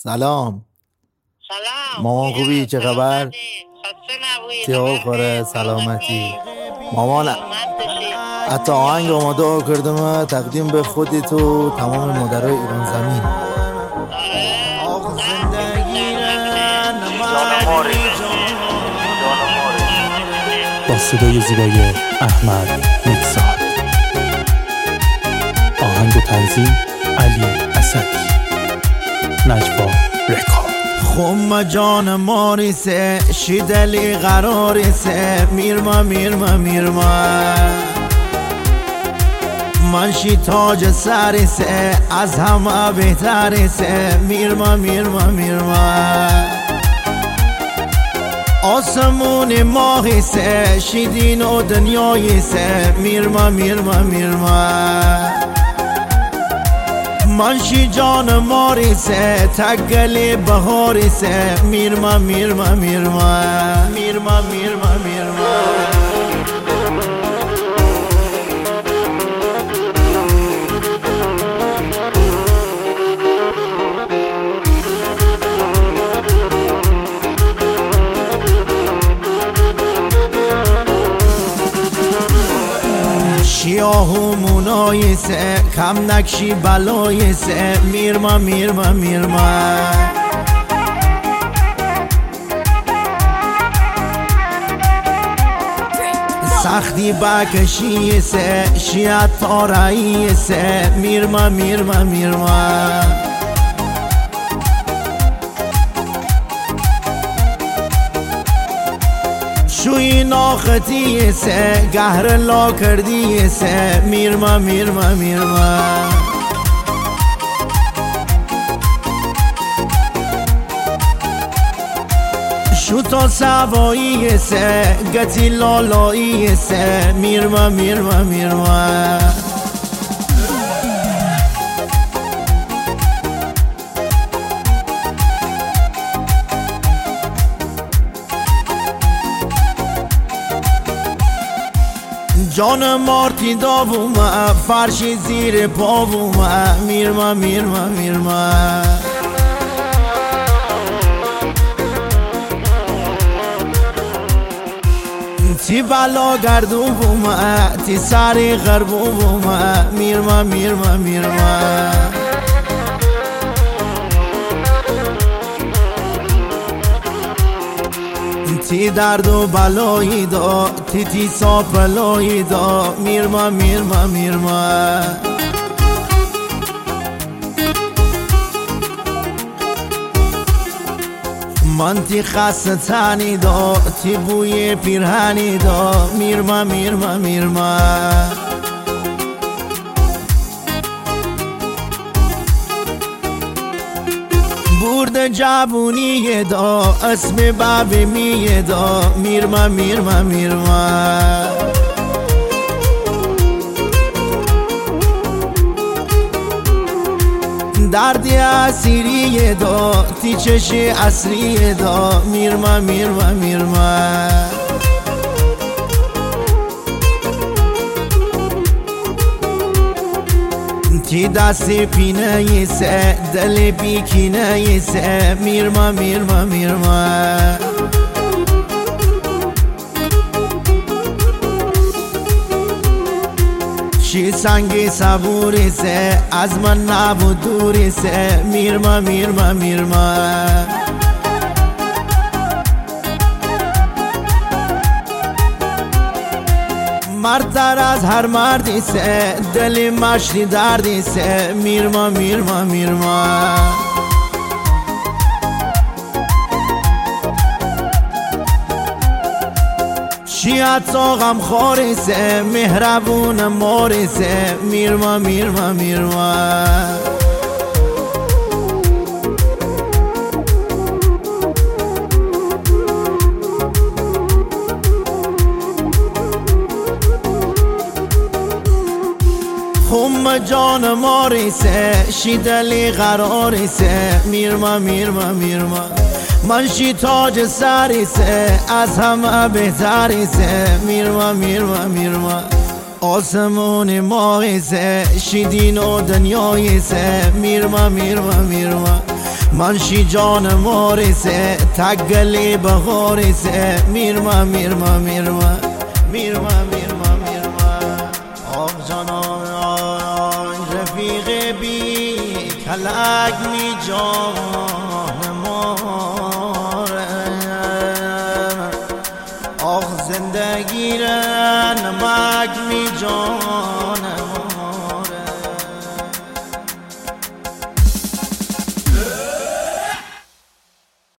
سلام. سلام مامان خوبی؟ چه خبر؟ خسته خوره سلامتی. مامان حتی آهنگ آماده کردم تقدیم به خودت و تمام مادرای ایران زمین. با صدای زیبای احمد میکساد. آهنگ و تنظیم علی اسدی. نجوا رکورد. خم جان ماریسه شیدلی قراریسه میرما منشی تاج سریسه از همه بهتریسه میرما آسمون ماهیسه شیدین و دنیاییسه میرما منشی جان ماریسه تگلی بهاریسه میرما شیاهو مونایسه کم نکشی بلایسه میرما سختی بکشیسه شیعت تاراییسه میرما شوی ناخطی سه گهر لا کردی سه میرما شو تا سوایی سه گتی لالایی سه میرما جان مارتی داوومه فرشی زیر پاوومه میرما تی بلا گردوومه تی سری غربوومه میرما تی درد و بلایی دا تی ساپلایی دا میرما من تی خسته تنی دا تی بوی پیرهنی دا میرما برد جوونی دا اسم باب می دا میرما دردی اسیری دا تی چش اصری دا میرما تی دست پینه یسه دل بیکینه یسه میرما شی سنگی صبوری سه از من نبود دوری سه میرما مردتر از هر مردی سه دلی مشتی دردی سه میرما شیعت غم خوری سه مهربون ماری سه میرما خم جان ماریسه شیدلی قراریسه میرما منشی تاج سریسه از همه بهتریسه میرما آسمون ماهیسه شیدین و دنیاییسه میرما میرما میرما منشی جان ماریسه تگلی بخاریسه میرما میرما میرما میرما میرما میرما آق جانان رفیق بی کلک می جان ماره آق زندگی را نمک می جان